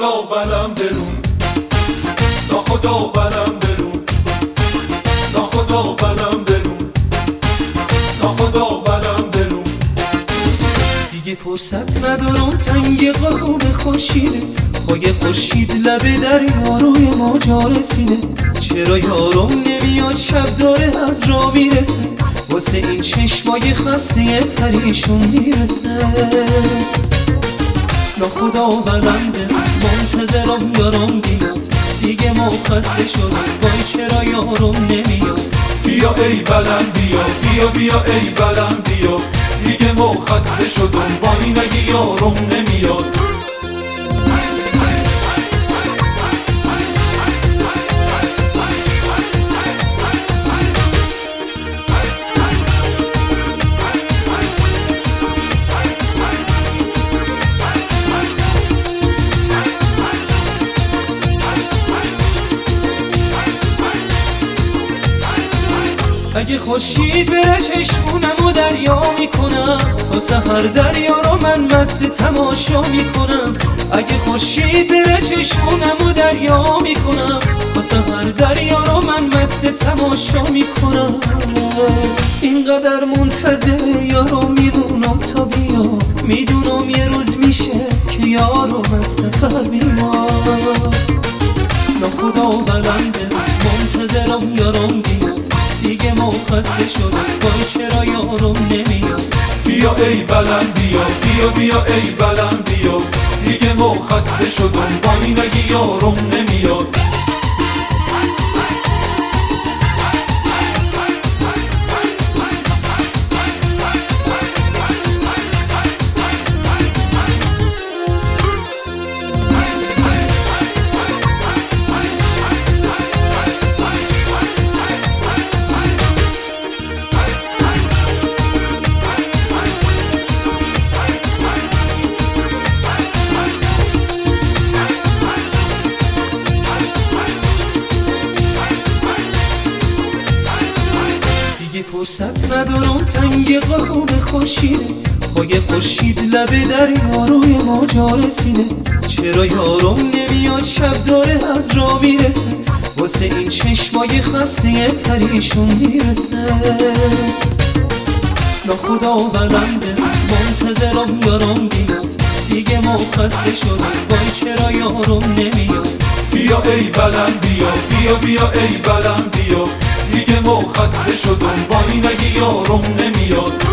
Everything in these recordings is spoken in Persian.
ناخدا بلم برون، ناخدا بلم برون، ناخدا بلم برون، ناخدا بلم برون. دیگه فرصت ندارم تنگ غروب خورشیده، پای خورشید لب دریا روی ما جا رسیده. چرا یارم نمیاد شب داره از راه میرسه، واسه این چشمای خسته پریشون میرسه. ناخدا بلم برون، منتظرم یارم بیاد، دیگه ما خسته شدم وای چرا یارم نمیاد. بیا ای بلم بیا، بیا بیا ای بلم بیا، دیگه ما خسته شدم با این اگه یارم نمیاد. اگه خورشید بره چشمونمو دریا میکنم، تا سحر دریا رو من مست تماشا میکنم. اگه خورشید بره چشمونمو دریا میکنم، تا سحر دریا رو من مست تماشا میکنم. اینقدر منتظر یارو میدونم تا بیا، میدونم یه روز میشه که یارو از سفر بیاد. ناخدا بلم برون، منتظرم یارم بیاد، دیگه ما خسته شدم وای چرا یارم نمیاد. بیا ای بلم بیا، بیا بیا ای بلم بیا، دیگه ما خسته شدم با این اگه یارم نمیاد. فرصت ندارم تنگ غروب خورشیده، پای خورشید لب دریا روی ما جا رسیده. چرا یارم نمیاد شب داره از راه میرسه، واسه این چشمای خسته پریشون میرسه. ناخدا بلم برون، منتظرم یارم بیاد، دیگه ما خسته شدم وای چرا یارم نمیاد. بیا ای بلم بیا، بیا بیا ای بلم بیا، دیگه ما خسته شدم با این اگه یارم نمیاد.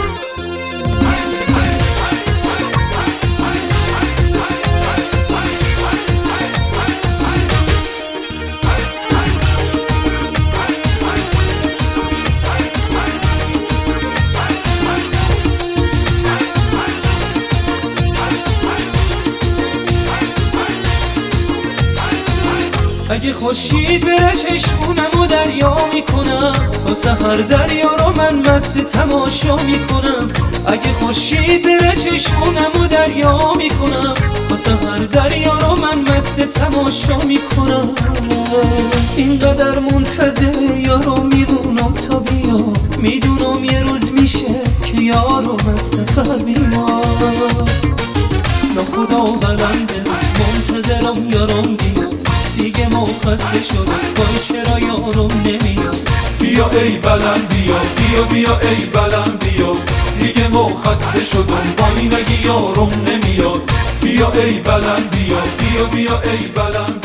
اگه خورشید بره چشمونمو دریا میکنم، تا سحر دریا رو من مست تماشا میکنم. اگه خورشید بره چشمونمو دریا میکنم، تا سحر دریا رو من مست تماشا میکنم. اینقدر منتظر یارو میدونم تا بیا، میدونم یه روز میشه که یارو از سفر بیاد. ناخدا بلم برون، منتظرم یارم بیاد، دیگه ما خسته شدم وای چرا یارم نمیاد. بیا ای بلم بیا، بیا بیا ای بلم بیا، دیگه ما خسته شدم با این اگه یارم نمیاد. بیا ای بلم بیا، بیا بیا ای بلم